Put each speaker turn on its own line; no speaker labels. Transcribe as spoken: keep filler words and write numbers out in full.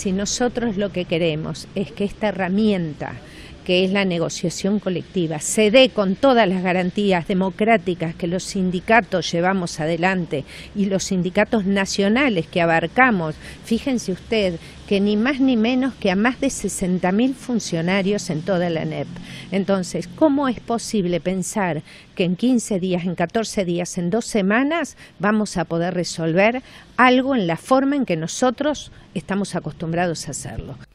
si nosotros lo que queremos es que esta herramienta, que es la negociación colectiva, se dé con todas las garantías democráticas que los sindicatos llevamos adelante y los sindicatos nacionales que abarcamos, fíjense usted que ni más ni menos que a más de sesenta mil funcionarios en toda la A N E P. Entonces, ¿cómo es posible pensar que en quince días, en catorce días, en dos semanas vamos a poder resolver algo en la forma en que nosotros estamos acostumbrados a hacerlo?